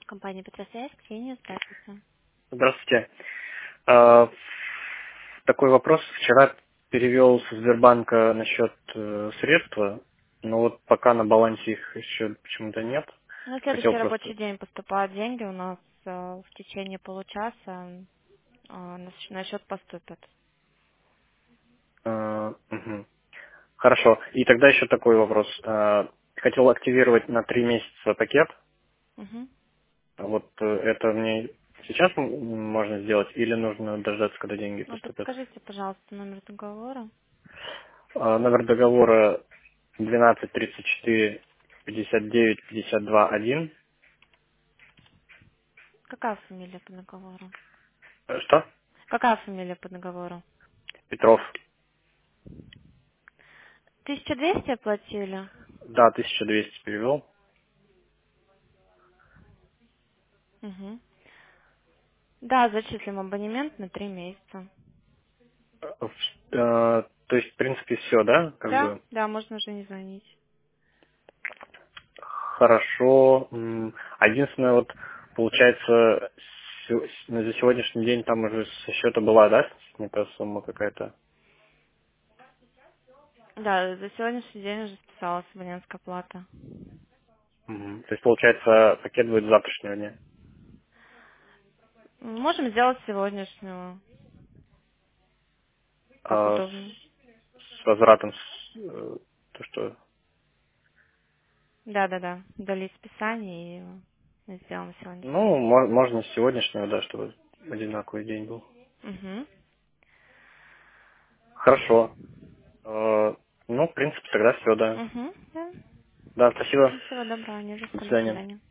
Компания Петросвязь, Ксения, здравствуйте. Здравствуйте. А, Такой вопрос. Вчера перевел со Сбербанка на счет средства, но вот пока на балансе их еще почему-то нет. На Хотел следующий просто... рабочий день поступают деньги у нас в течение получаса на счет поступят. Мгм. Хорошо. И тогда еще такой вопрос. Хотел активировать на 3 месяца пакет. Мгм. Вот это мне сейчас можно сделать или нужно дождаться, когда деньги Ну, поступят? подскажите, пожалуйста, номер договора. Номер договора 12 34 59 52 1. Какая фамилия по договору? Что? Какая фамилия по договору? Петров. 1200 оплатили? Да, 1200 перевел. Угу. Да, зачислим абонемент на 3 месяца. То есть, в принципе, все, да? Как Да, бы да, можно уже не звонить. хорошо. Единственное, вот, получается, за сегодняшний день там уже со счета была, да, снята сумма какая-то? Да, за сегодняшний день уже списалась абонентская плата. То есть, получается, пакет будет с завтрашнего дня. Можем сделать сегодняшнюю, как А удобно. с возвратом, то, что... Да. Удалить списание и сделаем сегодняшнее. Ну, можно с сегодняшнего, да, чтобы одинаковый день был. Угу. Хорошо. Ну, в принципе, тогда все, да. Угу. Да. Да, спасибо. Всего доброго, не за До что, до свидания. свидания.